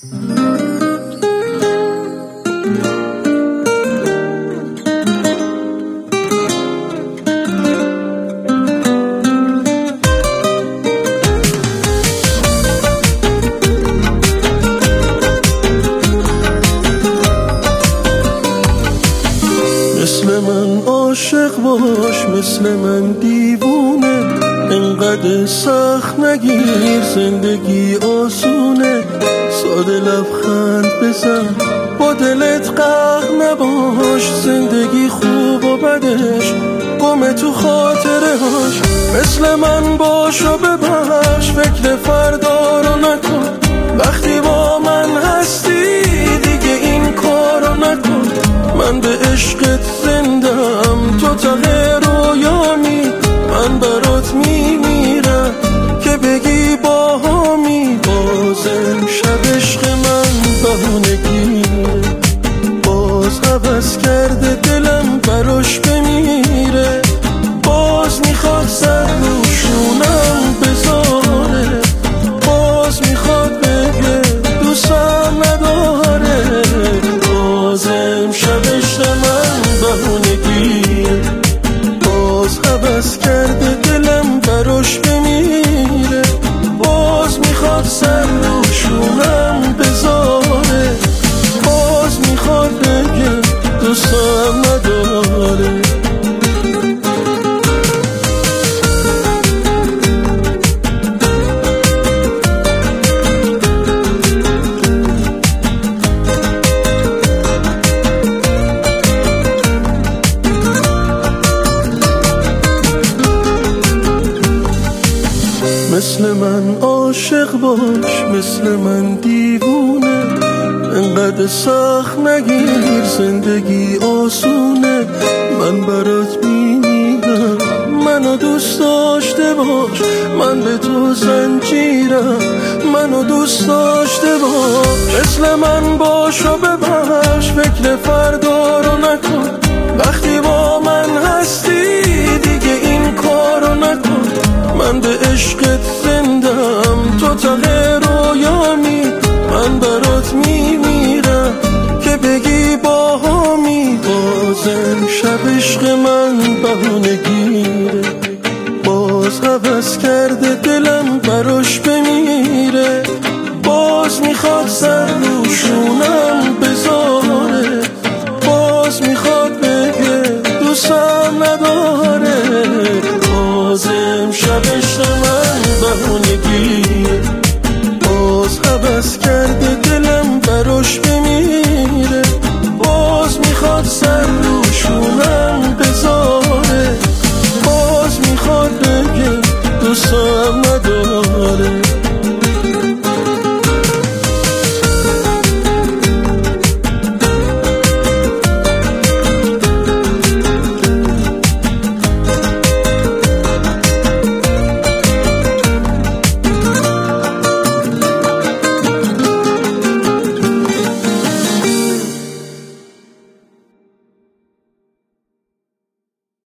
مثل من عاشق باش، مثل من دیوونه، انقدر سخت نگیر زندگی آسونه. ساده لبخند بزن، با دلت قهر نباش، زندگی خوب و بدش گم تو خاطره هاش. مثل من باش و ببخش، فکر فردا رو نکن، وقتی با من هستی دیگه این کارو نکن. من به عشقت زندم، تو ته رویامی، من برات میمیرم که بگی باهامی. بازم شب عشق من بهونگیره، باز عوض کرده دلم براش بمیره. باز میخواد سر روشونم بذاره، باز میخواد بگه دوستم نداره. بازم شب عشق من بهونگیره، باز عوض کرده دلم براش بمیره. باز میخواد سر روشونم بذاره، باز میخواد بگه دوستم نداره. مثل من عاشق باش، مثل من دیوونه، انقدر سخت نگیر زندگی آسونه. من برات میمیرم، منو دوست داشته باش، من به تو زنجیرم، منو دوست داشته باش. مثل من باش و ببخش، فکر فردا رو نکن، وقتی با من هستی دیگه این کارو نکن. من به عشقت زندم، تو ته رویامی، من برات میمیرم که بگی باهامی. بازم شب عشق من بهونگیره، باز عوض کرده دلم براش بمیره. باز میخواد